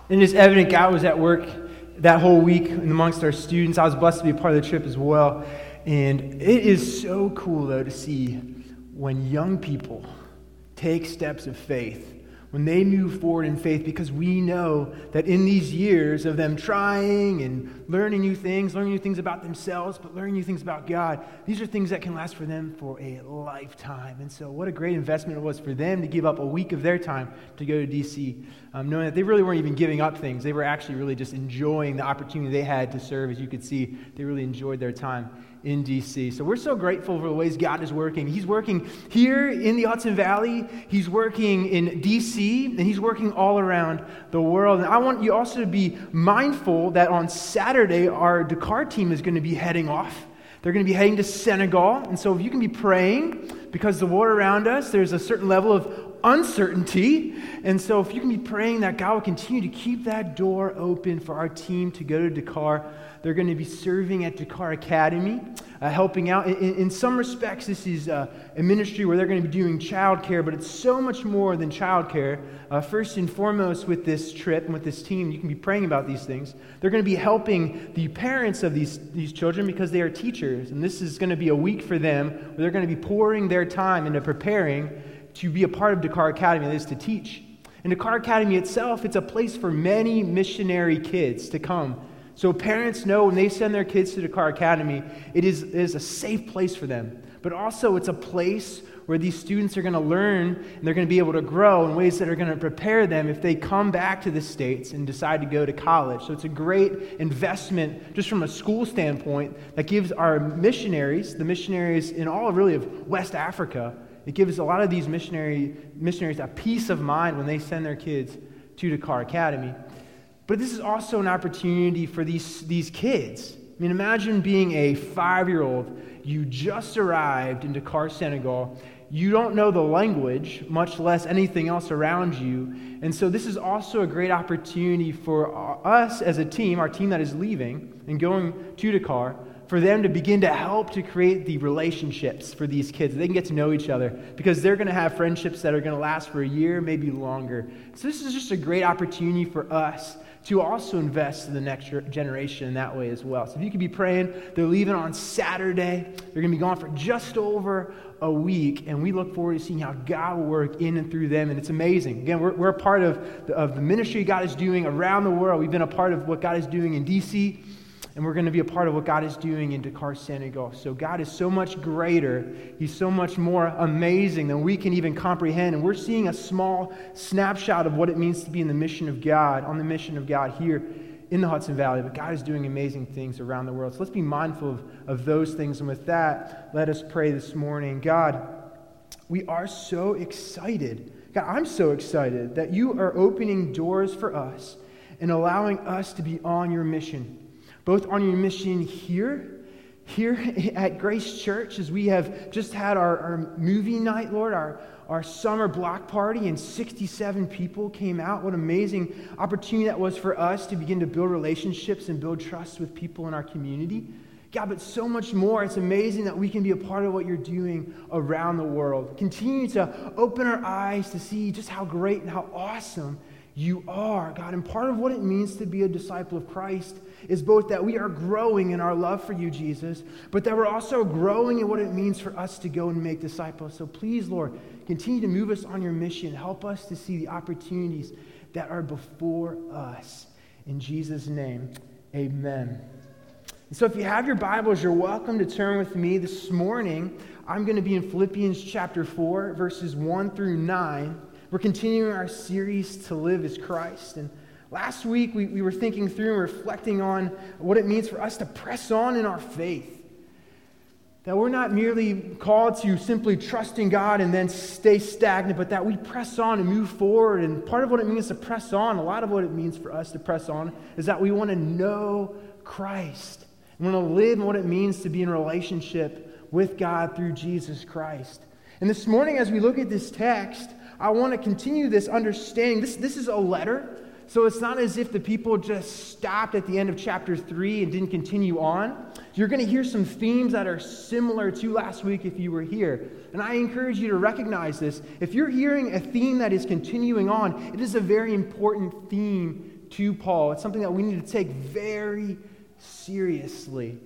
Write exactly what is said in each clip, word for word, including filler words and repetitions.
And it's evident God was at work that whole week amongst our students. I was blessed to be a part of the trip as well. And it is so cool, though, to see when young people take steps of faith, when they move forward in faith, because we know that in these years of them trying and learning new things, learning new things about themselves, but learning new things about God, these are things that can last for them for a lifetime. And so what a great investment it was for them to give up a week of their time to go to D C, um, knowing that they really weren't even giving up things. They were actually really just enjoying the opportunity they had to serve. As you could see, they really enjoyed their time in D C. So we're so grateful for the ways God is working. He's working here in the Hudson Valley. He's working in D C, and he's working all around the world. And I want you also to be mindful that on Saturday, our Dakar team is going to be heading off. They're going to be heading to Senegal. And so if you can be praying, because the war around us, there's a certain level of uncertainty. And so if you can be praying that God will continue to keep that door open for our team to go to Dakar. They're going to be serving at Dakar Academy, uh, helping out. In, in some respects, this is uh, a ministry where they're going to be doing childcare, but it's so much more than childcare. Uh, first and foremost, with this trip and with this team, you can be praying about these things. They're going to be helping the parents of these, these children because they are teachers. And this is going to be a week for them where they're going to be pouring their time into preparing to be a part of Dakar Academy, that is to teach. And Dakar Academy itself, it's a place for many missionary kids to come. So parents know when they send their kids to Dakar Academy, it is, it is a safe place for them. But also it's a place where these students are going to learn and they're going to be able to grow in ways that are going to prepare them if they come back to the States and decide to go to college. So it's a great investment just from a school standpoint that gives our missionaries, the missionaries in all really of West Africa, it gives a lot of these missionary missionaries a peace of mind when they send their kids to Dakar Academy. But this is also an opportunity for these, these kids. I mean, imagine being a five-year-old. You just arrived in Dakar, Senegal. You don't know the language, much less anything else around you. And so this is also a great opportunity for us as a team, our team that is leaving and going to Dakar, for them to begin to help to create the relationships for these kids. They can get to know each other because they're going to have friendships that are going to last for a year, maybe longer. So this is just a great opportunity for us to also invest in the next generation in that way as well. So if you could be praying, they're leaving on Saturday. They're going to be gone for just over a week, and we look forward to seeing how God will work in and through them, and it's amazing. Again, we're, we're a part of the, of the ministry God is doing around the world. We've been a part of what God is doing in D C, and we're going to be a part of what God is doing in Dakar, Senegal. So God is so much greater. He's so much more amazing than we can even comprehend. And we're seeing a small snapshot of what it means to be in the mission of God, on the mission of God here in the Hudson Valley. But God is doing amazing things around the world. So let's be mindful of, of those things. And with that, let us pray this morning. God, we are so excited. God, I'm so excited that you are opening doors for us and allowing us to be on your mission. Both on your mission here, here at Grace Church, as we have just had our, our movie night, Lord, our, our summer block party, and sixty-seven people came out. What amazing opportunity that was for us to begin to build relationships and build trust with people in our community. God, but so much more. It's amazing that we can be a part of what you're doing around the world. Continue to open our eyes to see just how great and how awesome you are, God. And part of what it means to be a disciple of Christ is both that we are growing in our love for you, Jesus, but that we're also growing in what it means for us to go and make disciples. So please, Lord, continue to move us on your mission. Help us to see the opportunities that are before us. In Jesus' name, amen. And so if you have your Bibles, you're welcome to turn with me. This morning, I'm going to be in Philippians chapter four, verses one through nine. We're continuing our series, To Live as Christ. And last week, we, we were thinking through and reflecting on what it means for us to press on in our faith. That we're not merely called to simply trust in God and then stay stagnant, but that we press on and move forward. And part of what it means to press on, a lot of what it means for us to press on, is that we want to know Christ. We want to live in what it means to be in relationship with God through Jesus Christ. And this morning, as we look at this text, I want to continue this understanding. This, this is a letter, so it's not as if the people just stopped at the end of chapter three and didn't continue on. You're going to hear some themes that are similar to last week if you were here. And I encourage you to recognize this. If you're hearing a theme that is continuing on, it is a very important theme to Paul. It's something that we need to take very seriously.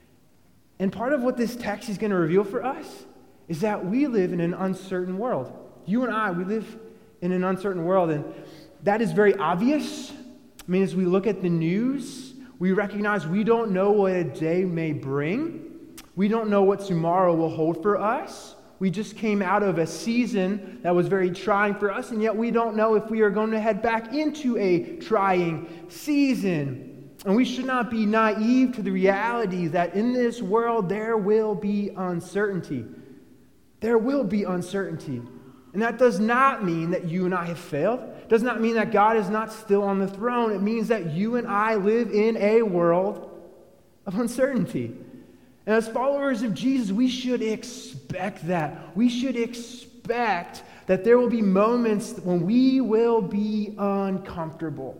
And part of what this text is going to reveal for us is that we live in an uncertain world. You and I, we live in an uncertain world, and that is very obvious. I mean, as we look at the news, we recognize we don't know what a day may bring. We don't know what tomorrow will hold for us. We just came out of a season that was very trying for us, and yet we don't know if we are going to head back into a trying season. And we should not be naive to the reality that in this world there will be uncertainty. There will be uncertainty. And that does not mean that you and I have failed. It does not mean that God is not still on the throne. It means that you and I live in a world of uncertainty. And as followers of Jesus, we should expect that. We should expect that there will be moments when we will be uncomfortable.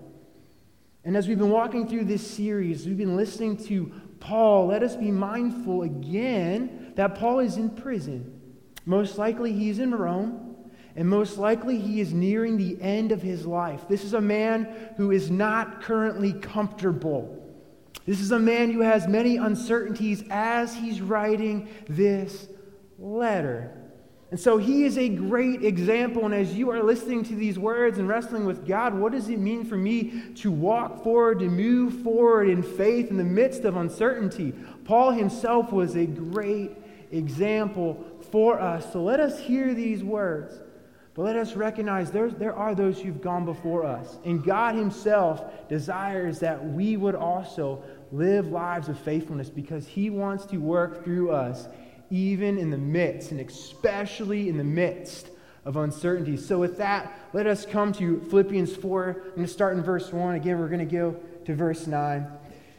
And as we've been walking through this series, we've been listening to Paul. Let us be mindful again that Paul is in prison. Most likely he's in Rome. And most likely he is nearing the end of his life. This is a man who is not currently comfortable. This is a man who has many uncertainties as he's writing this letter. And so he is a great example. And as you are listening to these words and wrestling with God, what does it mean for me to walk forward, to move forward in faith in the midst of uncertainty? Paul himself was a great example for us. So let us hear these words. But let us recognize there, there are those who've gone before us. And God himself desires that we would also live lives of faithfulness because he wants to work through us even in the midst, and especially in the midst of uncertainty. So with that, let us come to Philippians four. I'm going to start in verse one. Again, we're going to go to verse nine.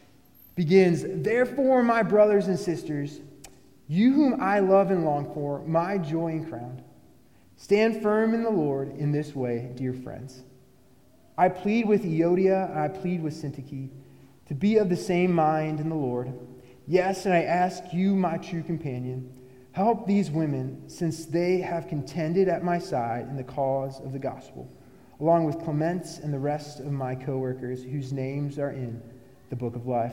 Begins, "Therefore, my brothers and sisters, you whom I love and long for, my joy and crown, stand firm in the Lord in this way, dear friends. I plead with Euodia, and I plead with Syntyche, to be of the same mind in the Lord. Yes, and I ask you, my true companion, help these women, since they have contended at my side in the cause of the gospel, along with Clemence and the rest of my co-workers, whose names are in the book of life.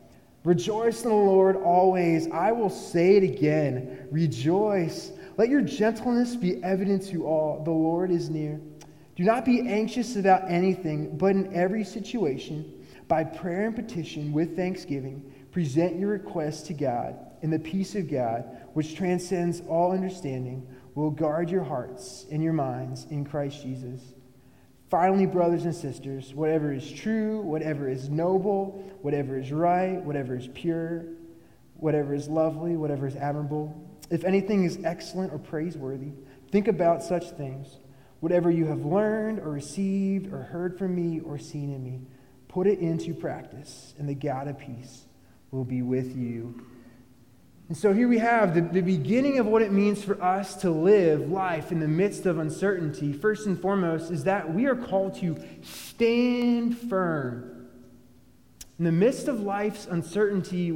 Rejoice in the Lord always. I will say it again, rejoice. Let your gentleness be evident to all. The Lord is near. Do not be anxious about anything, but in every situation, by prayer and petition with thanksgiving, present your requests to God, and the peace of God, which transcends all understanding, will guard your hearts and your minds in Christ Jesus. Finally, brothers and sisters, whatever is true, whatever is noble, whatever is right, whatever is pure, whatever is lovely, whatever is admirable, if anything is excellent or praiseworthy, think about such things. Whatever you have learned or received or heard from me or seen in me, put it into practice, and the God of peace will be with you." And so here we have the, the beginning of what it means for us to live life in the midst of uncertainty. First and foremost is that we are called to stand firm. In the midst of life's uncertainty,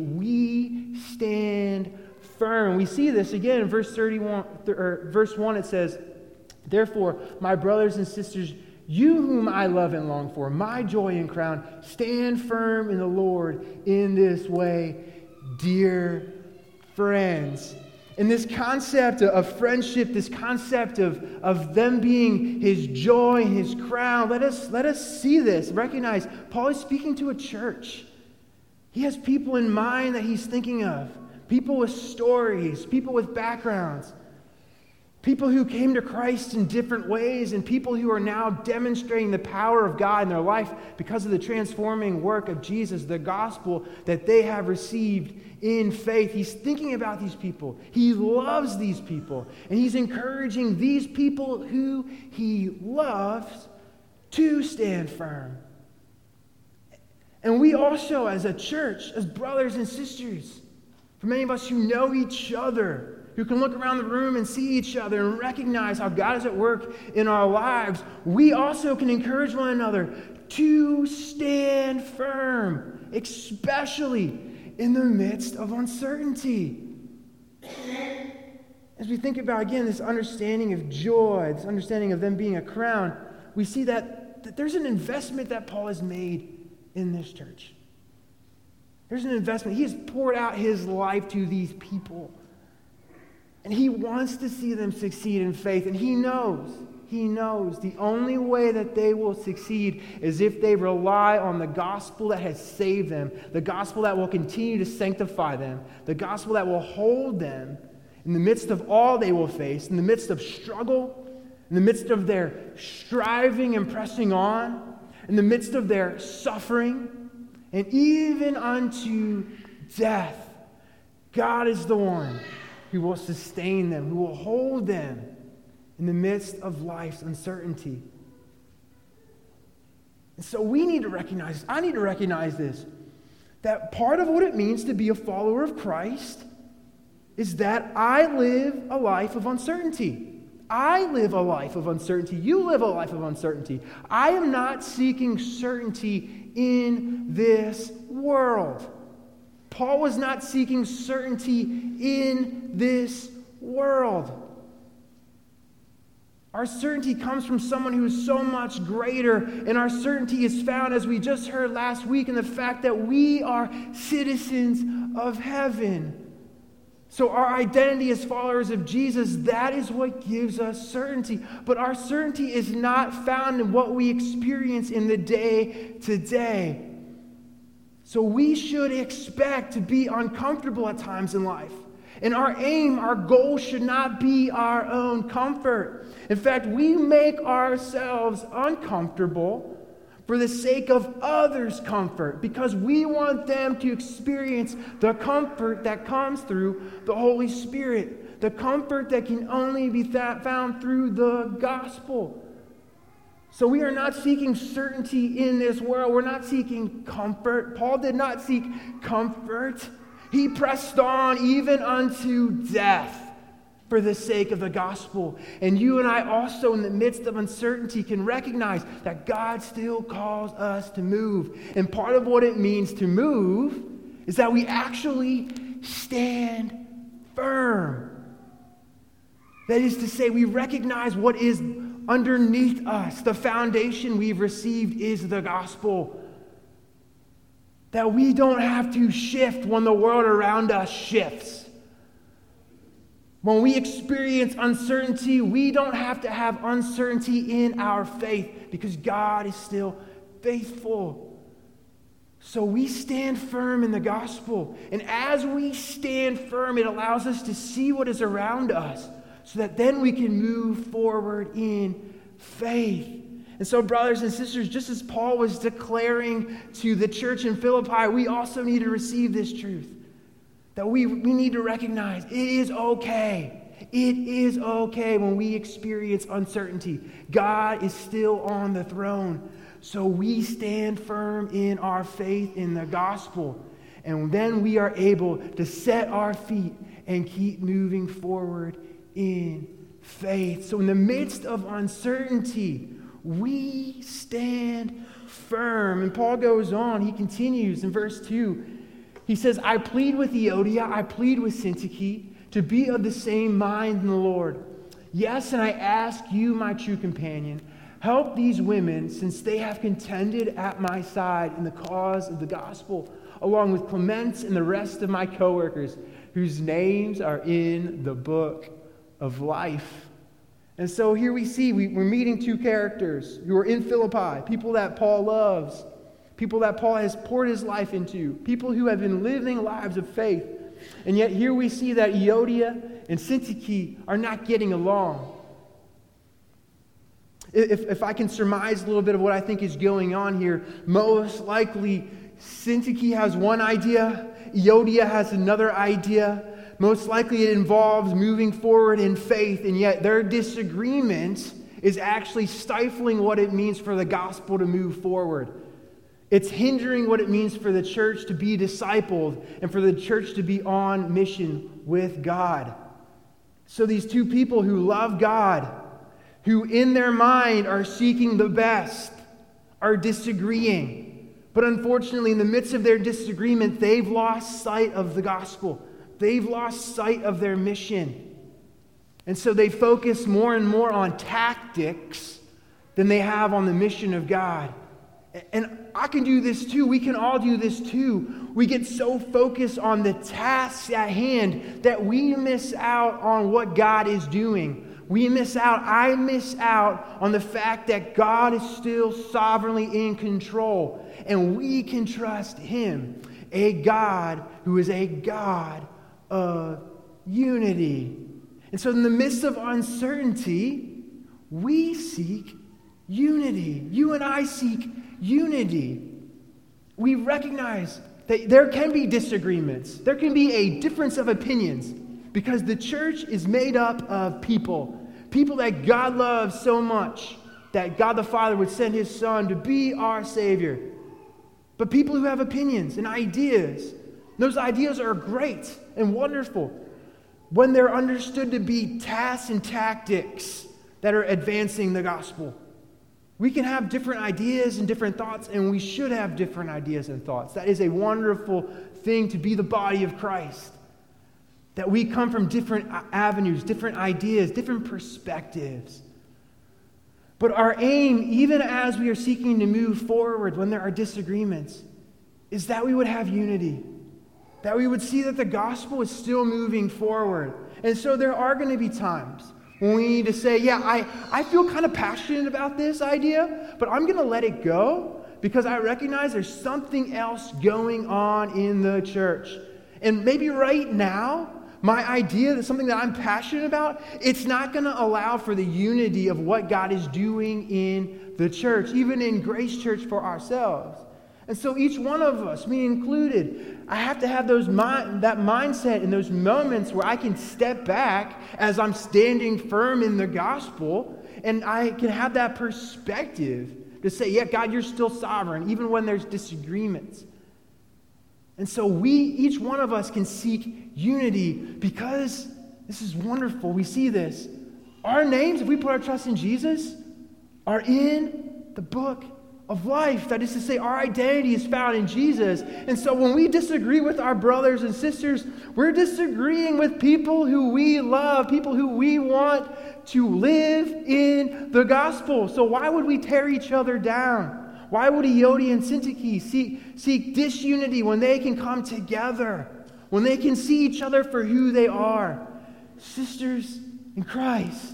we stand firm. We see this again in verse thirty-one, or verse one. It says, "Therefore, my brothers and sisters, you whom I love and long for, my joy and crown, stand firm in the Lord in this way, dear friends." And this concept of friendship, this concept of, of them being his joy and his crown, let us, let us see this, recognize Paul is speaking to a church. He has people in mind that he's thinking of, people with stories, people with backgrounds, people who came to Christ in different ways, and people who are now demonstrating the power of God in their life because of the transforming work of Jesus, the gospel that they have received in faith. He's thinking about these people. He loves these people, and he's encouraging these people who he loves to stand firm. And we also, as a church, as brothers and sisters, for many of us who know each other, who can look around the room and see each other and recognize how God is at work in our lives, we also can encourage one another to stand firm, especially in the midst of uncertainty. As we think about, again, this understanding of joy, this understanding of them being a crown, we see that that, that there's an investment that Paul has made in this church. There's an investment. He has poured out his life to these people. And he wants to see them succeed in faith. And he knows, he knows the only way that they will succeed is if they rely on the gospel that has saved them, the gospel that will continue to sanctify them, the gospel that will hold them in the midst of all they will face, in the midst of struggle, in the midst of their striving and pressing on, in the midst of their suffering, and even unto death. God is the one who will sustain them, who will hold them in the midst of life's uncertainty. And so we need to recognize, I need to recognize this, that part of what it means to be a follower of Christ is that I live a life of uncertainty. I live a life of uncertainty. You live a life of uncertainty. I am not seeking certainty in this world. Paul was not seeking certainty in this world. Our certainty comes from someone who is so much greater, and our certainty is found, as we just heard last week, in the fact that we are citizens of heaven. So our identity as followers of Jesus, that is what gives us certainty. But our certainty is not found in what we experience in the day to day. So we should expect to be uncomfortable at times in life. And our aim, our goal should not be our own comfort. In fact, we make ourselves uncomfortable for the sake of others' comfort, because we want them to experience the comfort that comes through the Holy Spirit, the comfort that can only be th- found through the gospel. So we are not seeking certainty in this world. We're not seeking comfort. Paul did not seek comfort. He pressed on even unto death for the sake of the gospel. And you and I also, in the midst of uncertainty, can recognize that God still calls us to move. And part of what it means to move is that we actually stand firm. That is to say, we recognize what is underneath us. The foundation we've received is the gospel. That we don't have to shift when the world around us shifts. When we experience uncertainty, we don't have to have uncertainty in our faith, because God is still faithful. So we stand firm in the gospel. And as we stand firm, it allows us to see what is around us, so that then we can move forward in faith. And so, brothers and sisters, just as Paul was declaring to the church in Philippi, we also need to receive this truth. That we, we need to recognize it is okay. It is okay when we experience uncertainty. God is still on the throne. So we stand firm in our faith in the gospel. And then we are able to set our feet and keep moving forward in faith. So in the midst of uncertainty, we stand firm. And Paul goes on, he continues in verse two. He says, I plead with Euodia, I plead with Syntyche to be of the same mind in the Lord. Yes, and I ask you, my true companion, help these women, since they have contended at my side in the cause of the gospel, along with Clemens and the rest of my co-workers, whose names are in the book of life. And so here we see, we, we're meeting two characters who are in Philippi, people that Paul loves, people that Paul has poured his life into, people who have been living lives of faith. And yet here we see that Euodia and Syntyche are not getting along. If, if I can surmise a little bit of what I think is going on here, most likely Syntyche has one idea, Euodia has another idea. Most likely it involves moving forward in faith, and yet their disagreement is actually stifling what it means for the gospel to move forward. It's hindering what it means for the church to be discipled and for the church to be on mission with God. So these two people who love God, who in their mind are seeking the best, are disagreeing. But unfortunately, in the midst of their disagreement, they've lost sight of the gospel. They've lost sight of their mission. And so they focus more and more on tactics than they have on the mission of God. And I can do this too. We can all do this too. We get so focused on the tasks at hand that we miss out on what God is doing. We miss out, I miss out on the fact that God is still sovereignly in control. And we can trust Him, a God who is a God of unity. And so in the midst of uncertainty, we seek unity. You and I seek unity. We recognize that there can be disagreements. There can be a difference of opinions because the church is made up of people. People that God loves so much that God the Father would send His Son to be our Savior. But people who have opinions and ideas, those ideas are great and wonderful when they're understood to be tasks and tactics that are advancing the gospel. We can have different ideas and different thoughts, and we should have different ideas and thoughts. That is a wonderful thing to be the body of Christ. That we come from different avenues, different ideas, different perspectives. But our aim, even as we are seeking to move forward when there are disagreements, is that we would have unity. That we would see that the gospel is still moving forward. And so there are going to be times when we need to say, yeah, I, I feel kind of passionate about this idea, but I'm going to let it go because I recognize there's something else going on in the church. And maybe right now, my idea that something that I'm passionate about, it's not going to allow for the unity of what God is doing in the church, even in Grace Church for ourselves. And so each one of us, me included, I have to have those mind, that mindset in those moments where I can step back as I'm standing firm in the gospel, and I can have that perspective to say, yeah, God, you're still sovereign, even when there's disagreements. And so we, each one of us can seek unity because this is wonderful. We see this. Our names, if we put our trust in Jesus, are in the book of life. That is to say, our identity is found in Jesus. And so when we disagree with our brothers and sisters, we're disagreeing with people who we love, people who we want to live in the gospel. So why would we tear each other down? Why would Eodi and Syntyche seek, seek disunity when they can come together? When they can see each other for who they are? Sisters in Christ.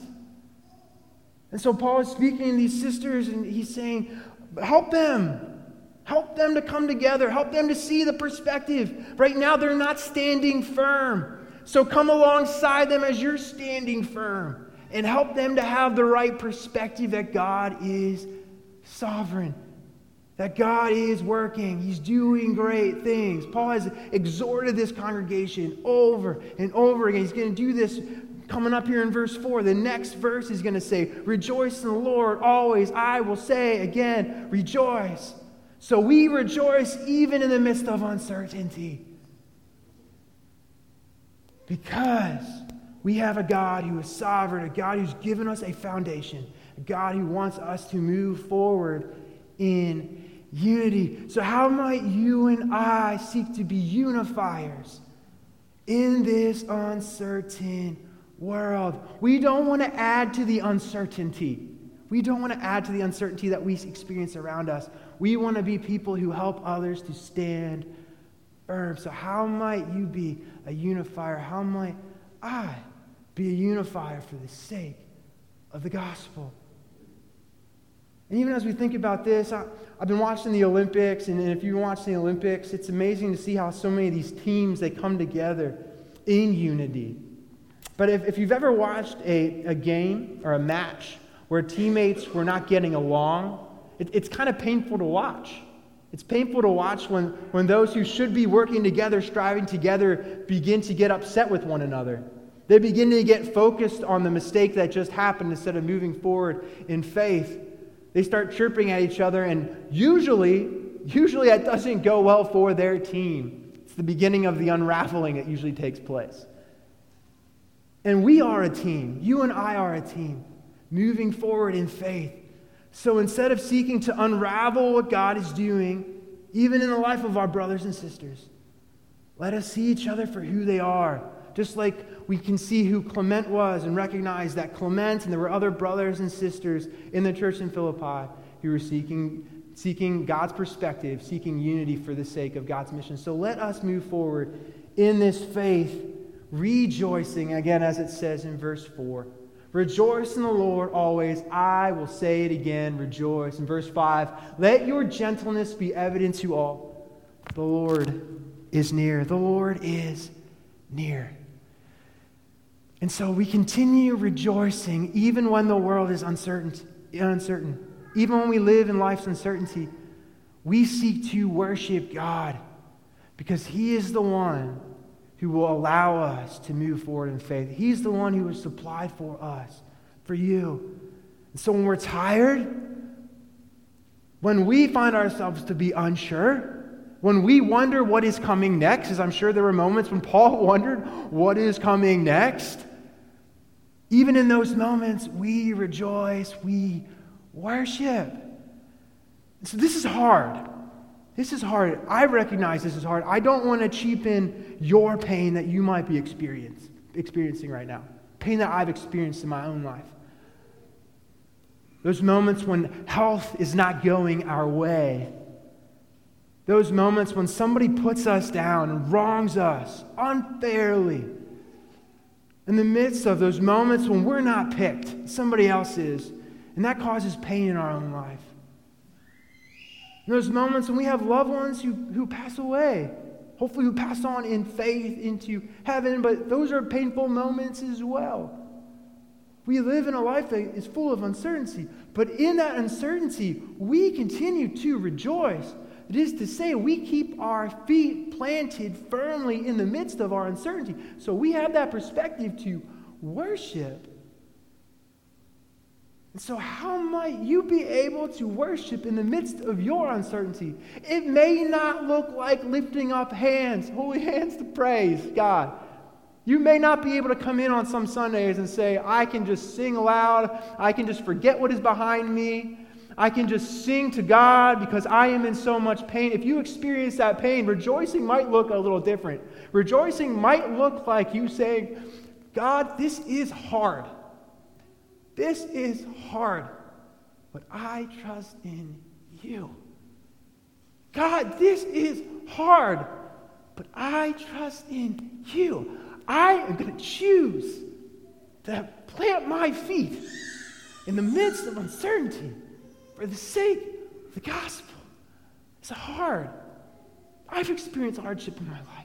And so Paul is speaking to these sisters and he's saying, help them. Help them to come together. Help them to see the perspective. Right now they're not standing firm. So come alongside them as you're standing firm. And help them to have the right perspective that God is sovereign. That God is working. He's doing great things. Paul has exhorted this congregation over and over again. He's going to do this coming up here in verse four. The next verse is going to say, rejoice in the Lord always. I will say again, rejoice. So we rejoice even in the midst of uncertainty. Because we have a God who is sovereign, a God who's given us a foundation, a God who wants us to move forward in unity. So how might you and I seek to be unifiers in this uncertain world? We don't want to add to the uncertainty. We don't want to add to the uncertainty that we experience around us. We want to be people who help others to stand firm. So how might you be a unifier? How might I be a unifier for the sake of the gospel? And even as we think about this, I, I've been watching the Olympics, and if you watch the Olympics, it's amazing to see how so many of these teams, they come together in unity. But if, if you've ever watched a, a game or a match where teammates were not getting along, it, it's kind of painful to watch. It's painful to watch when, when those who should be working together, striving together, begin to get upset with one another. They begin to get focused on the mistake that just happened instead of moving forward in faith. They start chirping at each other, and usually, usually that doesn't go well for their team. It's the beginning of the unraveling that usually takes place. And we are a team. You and I are a team, moving forward in faith. So instead of seeking to unravel what God is doing, even in the life of our brothers and sisters, let us see each other for who they are. Just like we can see who Clement was and recognize that Clement and there were other brothers and sisters in the church in Philippi who were seeking, seeking God's perspective, seeking unity for the sake of God's mission. So let us move forward in this faith, rejoicing, again, as it says in verse four. Rejoice in the Lord always. I will say it again, rejoice. In verse five, let your gentleness be evident to all. The Lord is near. The Lord is near. And so we continue rejoicing even when the world is uncertain. uncertain. Even when we live in life's uncertainty, we seek to worship God because He is the one who will allow us to move forward in faith. He's the one who has supplied for us, for you. And so when we're tired, when we find ourselves to be unsure, when we wonder what is coming next, as I'm sure there were moments when Paul wondered what is coming next, even in those moments, we rejoice, we worship. So this is hard. This is hard. I recognize this is hard. I don't want to cheapen your pain that you might be experience, experiencing right now. Pain that I've experienced in my own life. Those moments when health is not going our way. Those moments when somebody puts us down and wrongs us unfairly. In the midst of those moments when we're not picked, somebody else is, and that causes pain in our own life. In those moments when we have loved ones who, who pass away, hopefully who pass on in faith into heaven, but those are painful moments as well. We live in a life that is full of uncertainty, but in that uncertainty, we continue to rejoice. It is to say, we keep our feet planted firmly in the midst of our uncertainty. So we have that perspective to worship. And so how might you be able to worship in the midst of your uncertainty? It may not look like lifting up hands, holy hands to praise God. You may not be able to come in on some Sundays and say, I can just sing aloud. I can just forget what is behind me. I can just sing to God because I am in so much pain. If you experience that pain, rejoicing might look a little different. Rejoicing might look like you saying, God, this is hard. This is hard, but I trust in you. God, this is hard, but I trust in you. I am going to choose to plant my feet in the midst of uncertainty for the sake of the gospel. It's hard. I've experienced hardship in my life.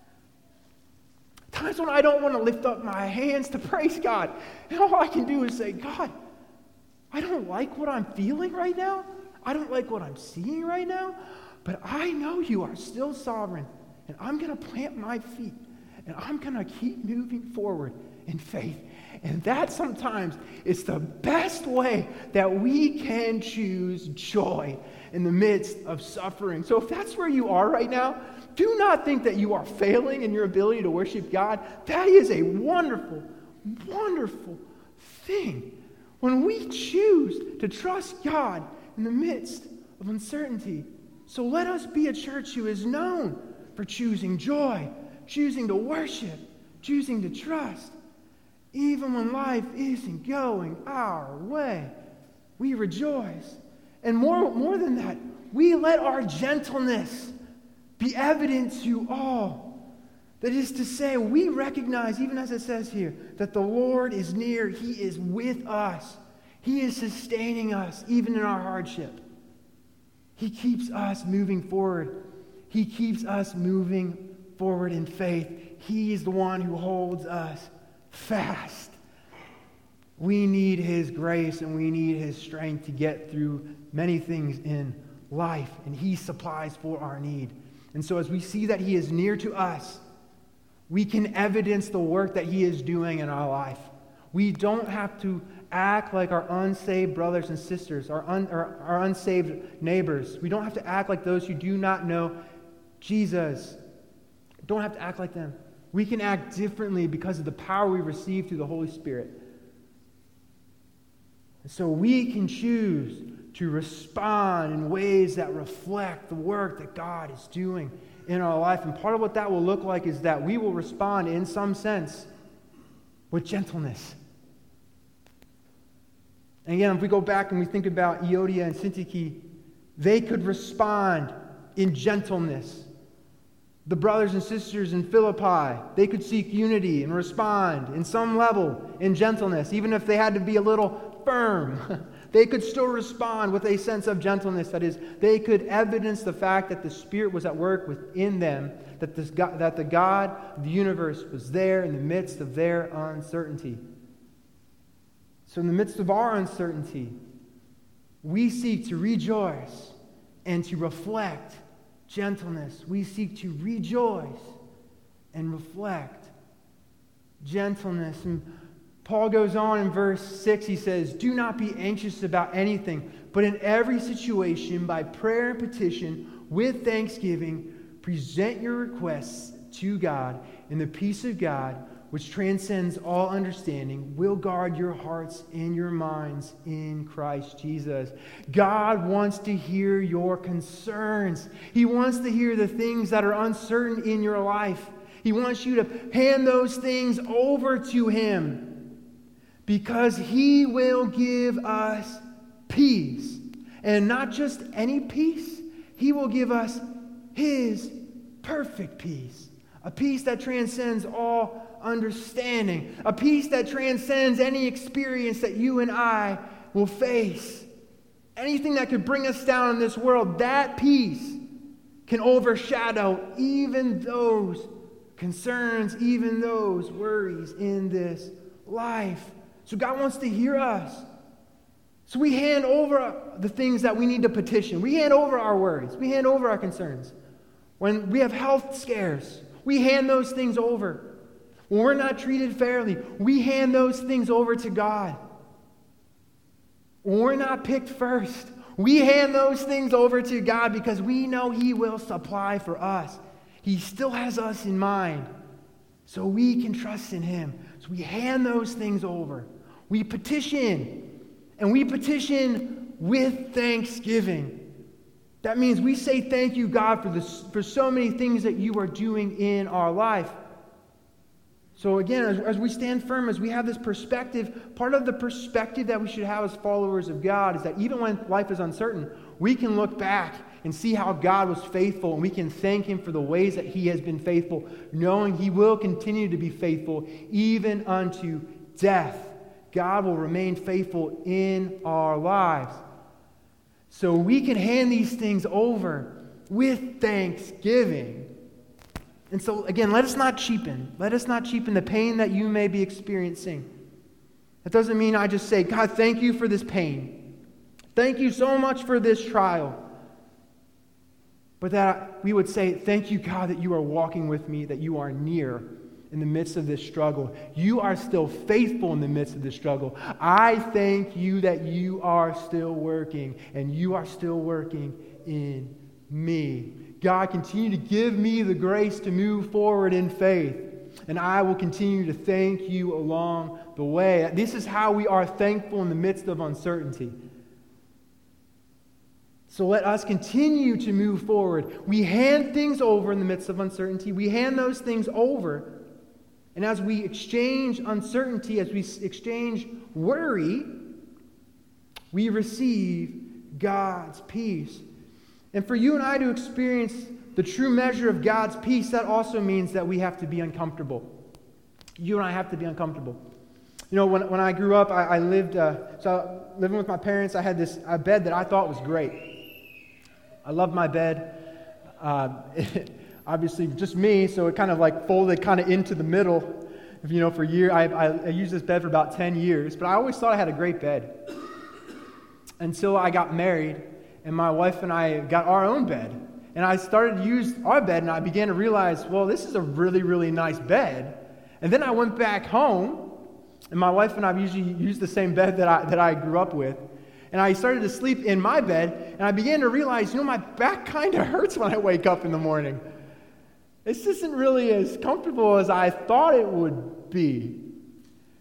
Times when I don't want to lift up my hands to praise God. And all I can do is say, God, I don't like what I'm feeling right now. I don't like what I'm seeing right now. But I know you are still sovereign. And I'm going to plant my feet. And I'm going to keep moving forward in faith. And that sometimes is the best way that we can choose joy in the midst of suffering. So if that's where you are right now, do not think that you are failing in your ability to worship God. That is a wonderful, wonderful thing. When we choose to trust God in the midst of uncertainty. So let us be a church who is known for choosing joy, choosing to worship, choosing to trust. Even when life isn't going our way, we rejoice. And more, more than that, we let our gentleness be evident to all. That is to say, we recognize, even as it says here, that the Lord is near. He is with us. He is sustaining us, even in our hardship. He keeps us moving forward. He keeps us moving forward in faith. He is the one who holds us fast. We need His grace and we need His strength to get through many things in life, and He supplies for our need. And so as we see that He is near to us, we can evidence the work that He is doing in our life. We don't have to act like our unsaved brothers and sisters, our, un, our, our unsaved neighbors. We don't have to act like those who do not know Jesus. Don't have to act like them. We can act differently because of the power we receive through the Holy Spirit. And so we can choose to respond in ways that reflect the work that God is doing in our life. And part of what that will look like is that we will respond in some sense with gentleness. And again, if we go back and we think about Euodia and Syntyche, they could respond in gentleness. The brothers and sisters in Philippi, they could seek unity and respond in some level in gentleness, even if they had to be a little firm. They could still respond with a sense of gentleness. That is, they could evidence the fact that the Spirit was at work within them, that, this God, that the God of the universe was there in the midst of their uncertainty. So in the midst of our uncertainty, we seek to rejoice and to reflect gentleness. We seek to rejoice and reflect gentleness. And Paul goes on in verse six, he says, "Do not be anxious about anything, but in every situation, by prayer and petition, with thanksgiving, present your requests to God, and the peace of God, which transcends all understanding, will guard your hearts and your minds in Christ Jesus." God wants to hear your concerns. He wants to hear the things that are uncertain in your life. He wants you to hand those things over to Him, because He will give us peace. And not just any peace. He will give us His perfect peace. A peace that transcends all understanding. A peace that transcends any experience that you and I will face. Anything that could bring us down in this world, that peace can overshadow even those concerns, even those worries in this life. So God wants to hear us. So we hand over the things that we need to petition. We hand over our worries. We hand over our concerns. When we have health scares, we hand those things over. When we're not treated fairly, we hand those things over to God. When we're not picked first, we hand those things over to God because we know He will supply for us. He still has us in mind, so we can trust in Him. So we hand those things over. We petition, and we petition with thanksgiving. That means we say thank you, God, for, this, for so many things that you are doing in our life. So again, as, as we stand firm, as we have this perspective, part of the perspective that we should have as followers of God is that even when life is uncertain, we can look back and see how God was faithful, and we can thank Him for the ways that He has been faithful, knowing He will continue to be faithful even unto death. God will remain faithful in our lives. So we can hand these things over with thanksgiving. And so, again, let us not cheapen. Let us not cheapen the pain that you may be experiencing. That doesn't mean I just say, God, thank you for this pain. Thank you so much for this trial. But that we would say, thank you, God, that you are walking with me, that you are near in the midst of this struggle. You are still faithful in the midst of this struggle. I thank you that you are still working, and you are still working in me. God, continue to give me the grace to move forward in faith, and I will continue to thank you along the way. This is how we are thankful in the midst of uncertainty. So let us continue to move forward. We hand things over in the midst of uncertainty. We hand those things over. And as we exchange uncertainty, as we exchange worry, we receive God's peace. And for you and I to experience the true measure of God's peace, that also means that we have to be uncomfortable. You and I have to be uncomfortable. You know, when, when I grew up, I, I lived, uh, so living with my parents, I had this a bed that I thought was great. I loved my bed. Uh, obviously, just me, so it kind of like folded kind of into the middle. You know, for a year, I, I, I used this bed for about ten years, but I always thought I had a great bed. Until I got married, and my wife and I got our own bed. And I started to use our bed, and I began to realize, well, this is a really, really nice bed. And then I went back home, and my wife and I usually use the same bed that I that I grew up with. And I started to sleep in my bed, and I began to realize, you know, my back kind of hurts when I wake up in the morning. This isn't really as comfortable as I thought it would be.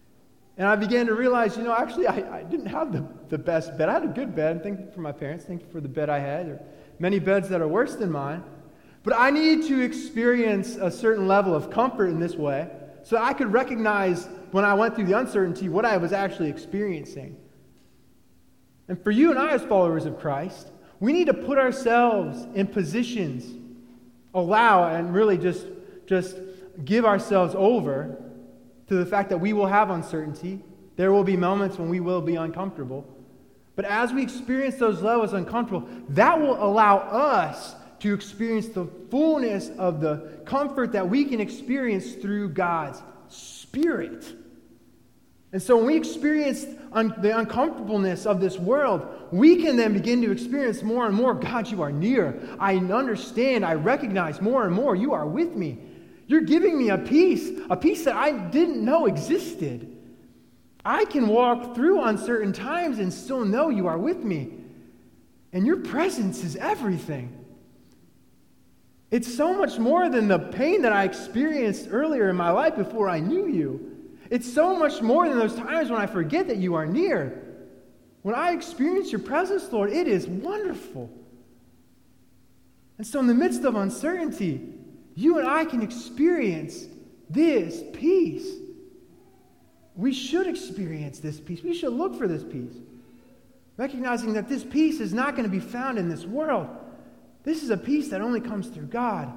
And I began to realize, you know, actually, I, I didn't have the, the best bed. I had a good bed. Thank you for my parents. Thank you for the bed I had. There are many beds that are worse than mine. But I needed to experience a certain level of comfort in this way so I could recognize when I went through the uncertainty what I was actually experiencing. And for you and I as followers of Christ, we need to put ourselves in positions, allow and really just, just give ourselves over to the fact that we will have uncertainty. There will be moments when we will be uncomfortable. But as we experience those levels of uncomfortable, that will allow us to experience the fullness of the comfort that we can experience through God's Spirit. And so when we experience un- the uncomfortableness of this world, we can then begin to experience more and more, God, you are near. I understand, I recognize more and more, you are with me. You're giving me a peace, a peace that I didn't know existed. I can walk through uncertain times and still know you are with me. And your presence is everything. It's so much more than the pain that I experienced earlier in my life before I knew you. It's so much more than those times when I forget that you are near. When I experience your presence, Lord, it is wonderful. And so in the midst of uncertainty, you and I can experience this peace. We should experience this peace. We should look for this peace. Recognizing that this peace is not going to be found in this world. This is a peace that only comes through God.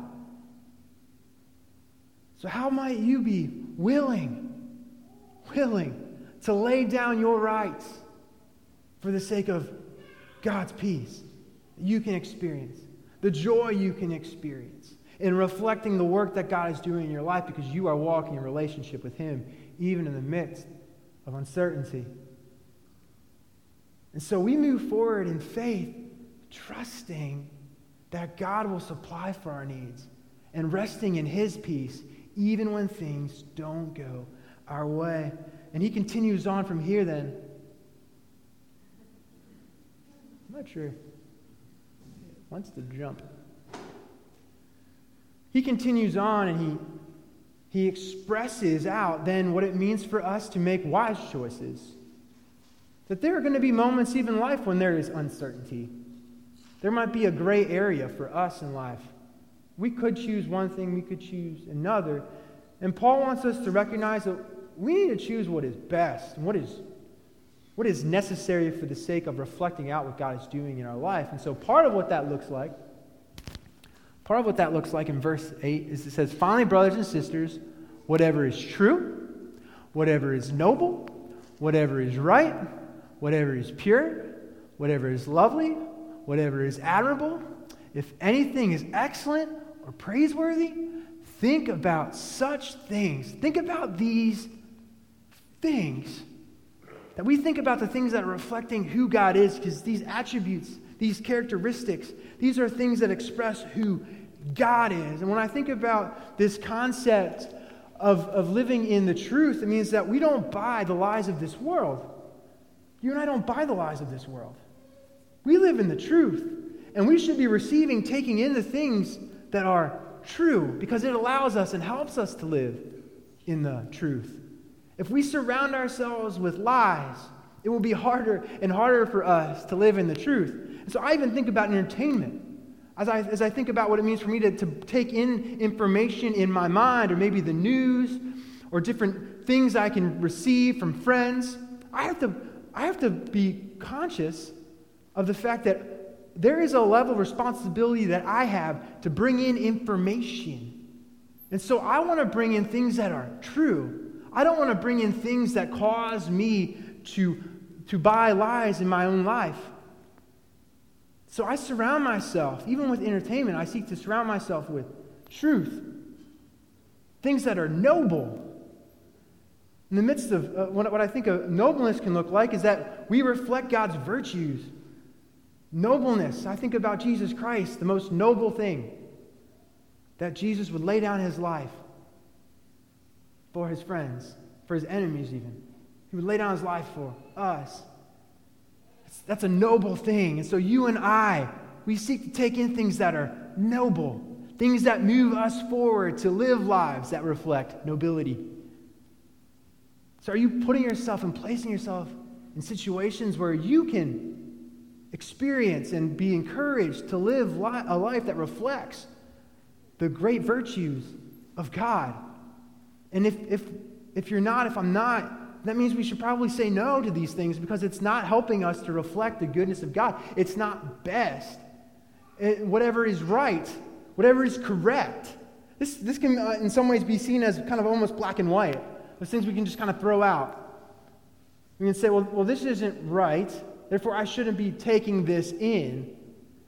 So how might you be willing, willing to lay down your rights for the sake of God's peace that you can experience, the joy you can experience in reflecting the work that God is doing in your life because you are walking in relationship with Him even in the midst of uncertainty. And so we move forward in faith, trusting that God will supply for our needs and resting in His peace even when things don't go our way. And he continues on from here then. I'm not sure. He wants to jump. He continues on and he he expresses out then what it means for us to make wise choices. That there are going to be moments even in life when there is uncertainty. There might be a gray area for us in life. We could choose one thing, we could choose another. And Paul wants us to recognize that we need to choose what is best and what is, what is necessary for the sake of reflecting out what God is doing in our life. And so part of what that looks like, part of what that looks like in verse eight is it says, finally, brothers and sisters, whatever is true, whatever is noble, whatever is right, whatever is pure, whatever is lovely, whatever is admirable, if anything is excellent or praiseworthy, think about such things. Think about these things. That we think about the things that are reflecting who God is, because these attributes, these characteristics, these are things that express who God is. And when I think about this concept of, of living in the truth, it means that we don't buy the lies of this world. You and I don't buy the lies of this world. We live in the truth. And we should be receiving, taking in the things that are true, because it allows us and helps us to live in the truth. If we surround ourselves with lies, it will be harder and harder for us to live in the truth. And so I even think about entertainment. As I, as I think about what it means for me to, to take in information in my mind, or maybe the news, or different things I can receive from friends, I have to, I have to be conscious of the fact that there is a level of responsibility that I have to bring in information. And so I want to bring in things that are true. I don't want to bring in things that cause me to, to buy lies in my own life. So I surround myself, even with entertainment, I seek to surround myself with truth. Things that are noble. In the midst of uh, what, what I think of nobleness can look like is that we reflect God's virtues. Nobleness, I think about Jesus Christ, the most noble thing, that Jesus would lay down his life for his friends, for his enemies even. He would lay down his life for us. That's, that's a noble thing. And so you and I, we seek to take in things that are noble, things that move us forward to live lives that reflect nobility. So are you putting yourself and placing yourself in situations where you can experience and be encouraged to live li- a life that reflects the great virtues of God? And if, if, if you're not, if I'm not, that means we should probably say no to these things because it's not helping us to reflect the goodness of God. It's not best. It, whatever is right, whatever is correct. This, this can, uh, in some ways, be seen as kind of almost black and white. Those things we can just kind of throw out. We can say, well, well, this isn't right, therefore I shouldn't be taking this in.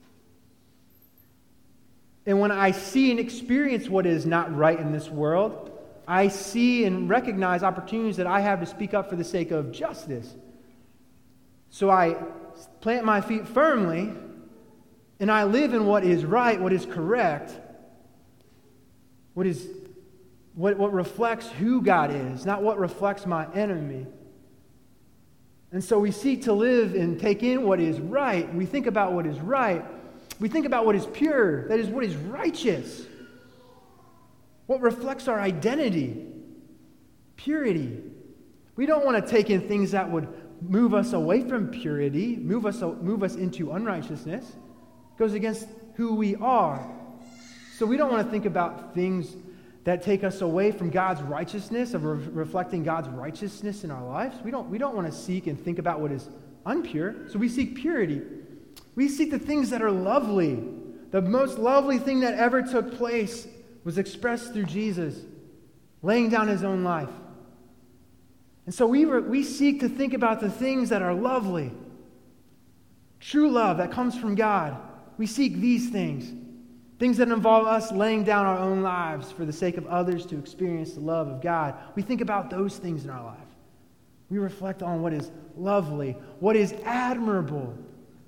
And when I see and experience what is not right in this world, I see and recognize opportunities that I have to speak up for the sake of justice. So I plant my feet firmly, and I live in what is right, what is correct, what is what, what reflects who God is, not what reflects my enemy. And so we seek to live and take in what is right. We think about what is right. We think about what is pure, that is, what is righteous, what reflects our identity, purity. We don't want to take in things that would move us away from purity, move us, move us into unrighteousness. It goes against who we are. So we don't want to think about things that take us away from God's righteousness, of re- reflecting God's righteousness in our lives. We don't, we don't want to seek and think about what is unpure. So we seek purity. We seek the things that are lovely. The most lovely thing that ever took place was expressed through Jesus, laying down his own life. And so we, re- we seek to think about the things that are lovely. True love that comes from God. We seek these things. Things that involve us laying down our own lives for the sake of others to experience the love of God. We think about those things in our life. We reflect on what is lovely, what is admirable.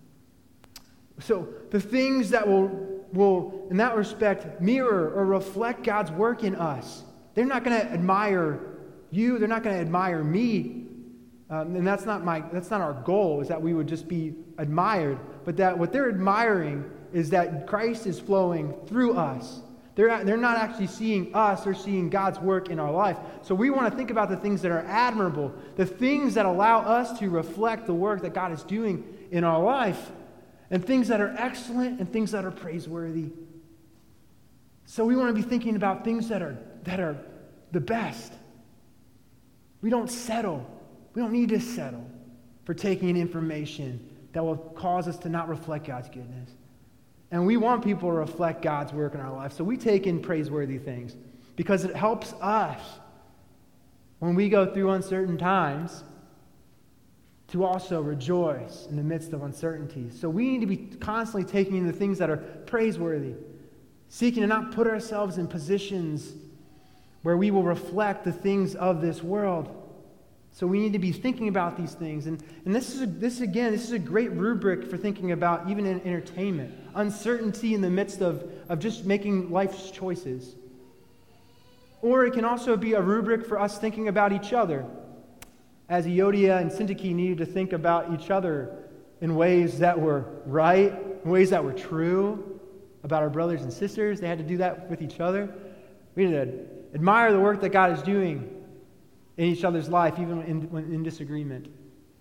So the things that will, will in that respect, mirror or reflect God's work in us. They're not going to admire you. They're not going to admire me. Um, and that's not my. That's not our goal, is that we would just be admired. But that what they're admiring is that Christ is flowing through us. They're, they're not actually seeing us, they're seeing God's work in our life. So we want to think about the things that are admirable, the things that allow us to reflect the work that God is doing in our life, and things that are excellent and things that are praiseworthy. So we want to be thinking about things that are, that are the best. We don't settle. We don't need to settle for taking in information that will cause us to not reflect God's goodness. And we want people to reflect God's work in our life. So we take in praiseworthy things because it helps us when we go through uncertain times to also rejoice in the midst of uncertainty. So we need to be constantly taking in the things that are praiseworthy, seeking to not put ourselves in positions where we will reflect the things of this world. So we need to be thinking about these things. And, and this is, a, this again, this is a great rubric for thinking about even in entertainment. Uncertainty in the midst of, of just making life's choices. Or it can also be a rubric for us thinking about each other. As Euodia and Syntyche needed to think about each other in ways that were right, in ways that were true, about our brothers and sisters. They had to do that with each other. We need to admire the work that God is doing in each other's life, even in, when in disagreement.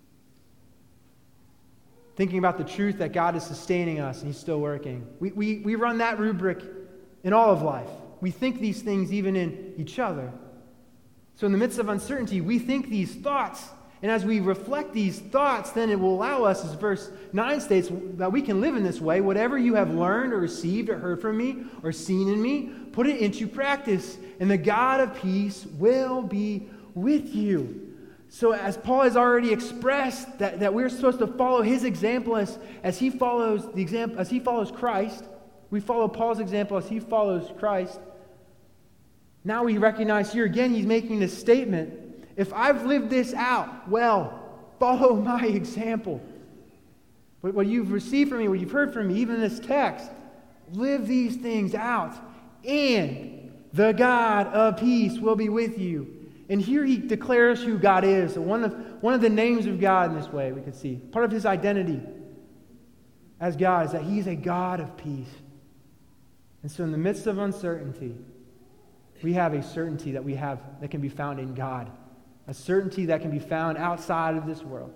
Thinking about the truth that God is sustaining us and he's still working. We, we, we run that rubric in all of life. We think these things even in each other. So in the midst of uncertainty, we think these thoughts. And as we reflect these thoughts, then it will allow us, as verse nine states, that we can live in this way. Whatever you have learned or received or heard from me or seen in me, put it into practice. And the God of peace will be with you. So as Paul has already expressed that, that we're supposed to follow his example as, as he follows the example as he follows Christ. We follow Paul's example as he follows Christ. Now we recognize here again he's making this statement. If I've lived this out, well, follow my example. But what you've received from me, what you've heard from me, even in this text, live these things out. And the God of peace will be with you. And here he declares who God is. So one of, one of the names of God in this way we could see. Part of his identity as God is that he's a God of peace. And so in the midst of uncertainty, we have a certainty that we have that can be found in God. a certainty that can be found outside of this world.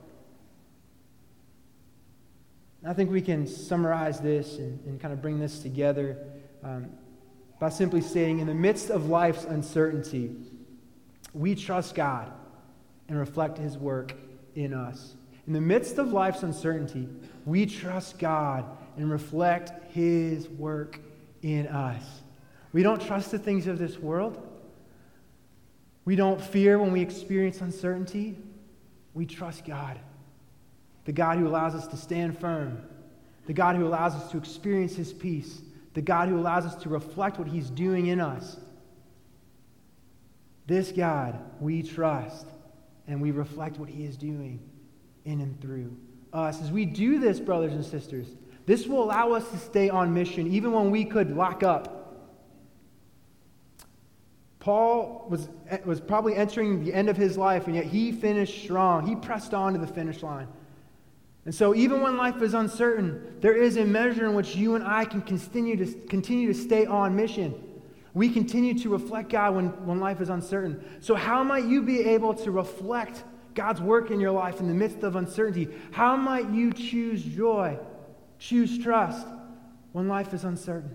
I think we can summarize this and, and kind of bring this together um, by simply stating, in the midst of life's uncertainty, we trust God and reflect His work in us. In the midst of life's uncertainty, we trust God and reflect His work in us. We don't trust the things of this world. We don't fear when we experience uncertainty. We trust God, the God who allows us to stand firm, the God who allows us to experience His peace, the God who allows us to reflect what He's doing in us. This God we trust, and we reflect what He is doing in and through us. As we do this, brothers and sisters, this will allow us to stay on mission even when we could lock up. Paul was, was probably entering the end of his life, and yet he finished strong. He pressed on to the finish line. And so even when life is uncertain, there is a measure in which you and I can continue to, continue to stay on mission. We continue to reflect God when, when life is uncertain. So how might you be able to reflect God's work in your life in the midst of uncertainty? How might you choose joy, choose trust when life is uncertain?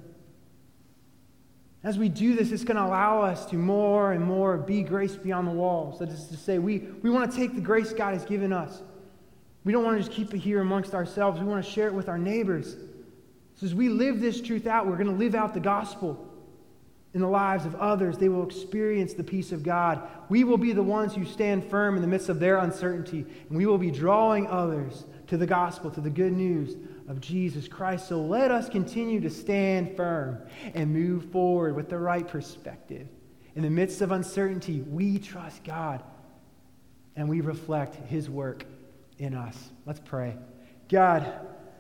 As we do this, it's going to allow us to more and more be grace beyond the walls. That is to say, we, we want to take the grace God has given us. We don't want to just keep it here amongst ourselves. We want to share it with our neighbors. So as we live this truth out, we're going to live out the gospel in the lives of others. They will experience the peace of God. We will be the ones who stand firm in the midst of their uncertainty, and we will be drawing others to the gospel, to the good news of Jesus Christ. So let us continue to stand firm and move forward with the right perspective. In the midst of uncertainty, we trust God, and we reflect His work in us. Let's pray. God,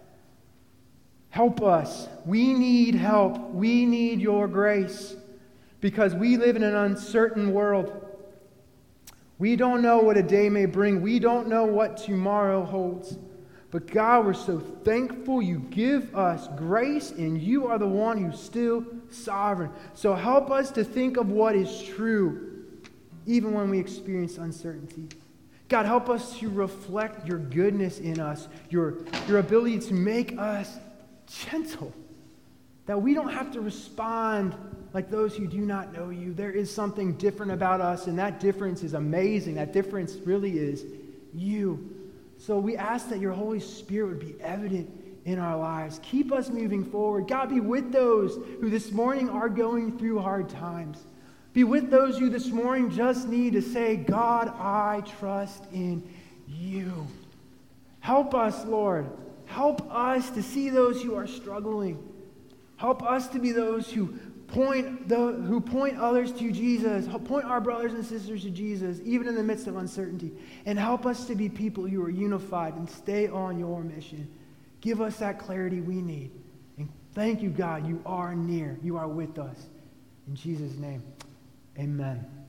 help us. We need help. We need your grace because we live in an uncertain world. We don't know what a day may bring. We don't know what tomorrow holds. But God, we're so thankful you give us grace, and you are the one who's still sovereign. So help us to think of what is true, even when we experience uncertainty. God, help us to reflect your goodness in us, your, your ability to make us gentle, that we don't have to respond like those who do not know you. There is something different about us, and that difference is amazing. That difference really is you. So we ask that your Holy Spirit would be evident in our lives. Keep us moving forward. God, be with those who this morning are going through hard times. Be with those who this morning just need to say, God, I trust in you. Help us, Lord. Help us to see those who are struggling. Help us to be those who point the, who point others to Jesus. Point our brothers and sisters to Jesus, even in the midst of uncertainty. And help us to be people who are unified and stay on your mission. Give us that clarity we need. And thank you, God, you are near. You are with us. In Jesus' name, amen.